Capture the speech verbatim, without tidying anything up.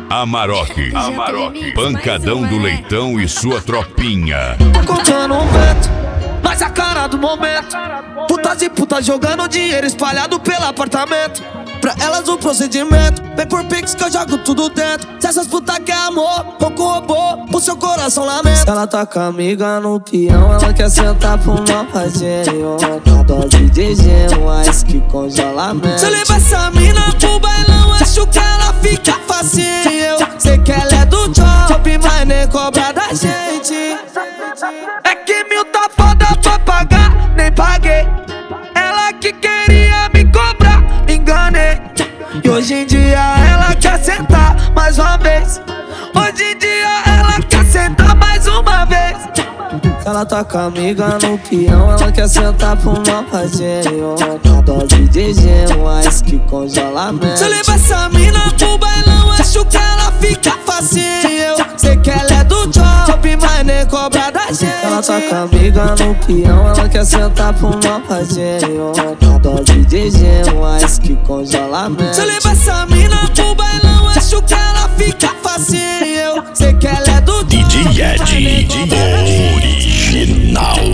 Amarok, Amarok, pancadão do leitão e sua tropinha. Tô contando um vento, mas a cara do momento. Putas e putas jogando dinheiro espalhado pelo apartamento. Pra elas o procedimento, vem por pix que eu jogo tudo dentro. Se essas putas quer amor, ou com robô, o seu coração lamenta. Se ela tá com a amiga no peão, ela quer sentar pro mal fazenho. A dose de gelo, ice que congela a mente. Se eu levar essa mina pro bailão, acho que ela fica facinho. Sei que ela é do job, mas nem cobra da gente. É que mil tá foda pra pagar, nem paguei. Ela que queria me cobrar, me enganei. E hoje em dia ela quer sentar mais uma vez. Hoje em dia ela quer sentar mais uma vez. Ela tá com a amiga no peão, ela quer sentar pro mal fazenho. A dose de gelo, ice que congela a mente. Se eu levar essa mina pro bailão, acho que ela fica facinho. Sei que ela é do job, mas nem cobra da gente. Ela tá com a amiga no peão, ela quer sentar pro mal fazenho. A dose de gelo, ice que congela a mente. Se eu levar essa mina pro bailão, acho que ela fica facinho. Sei que ela é do D J Ed, original.